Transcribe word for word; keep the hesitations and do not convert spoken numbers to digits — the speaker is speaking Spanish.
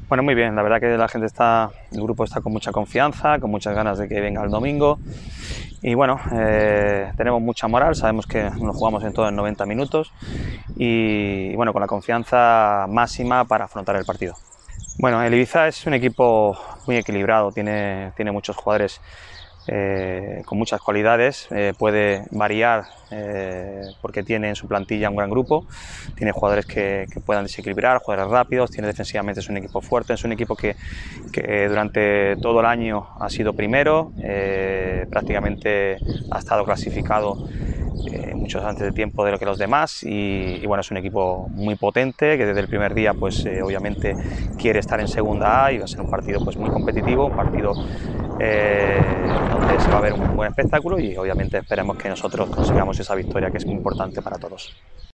Bueno, muy bien, la verdad que la gente está, el grupo está con mucha confianza, con muchas ganas de que venga el domingo y bueno, eh, tenemos mucha moral, sabemos que nos jugamos en todo en noventa minutos y bueno, con la confianza máxima para afrontar el partido. Bueno, el Ibiza es un equipo muy equilibrado, tiene, tiene muchos jugadores eh, con muchas cualidades, eh, puede variar eh, porque tiene en su plantilla un gran grupo, tiene jugadores que, que puedan desequilibrar, jugadores rápidos, tiene defensivamente, es un equipo fuerte, es un equipo que, que durante todo el año ha sido primero, eh, prácticamente ha estado clasificado eh, muchos antes de tiempo de lo que los demás y, y bueno, es un equipo muy potente que desde el primer día pues eh, obviamente quiere estar en segunda A y va a ser un partido pues muy competitivo, un partido eh, donde se va a ver un buen espectáculo y obviamente esperemos que nosotros consigamos esa victoria que es muy importante para todos.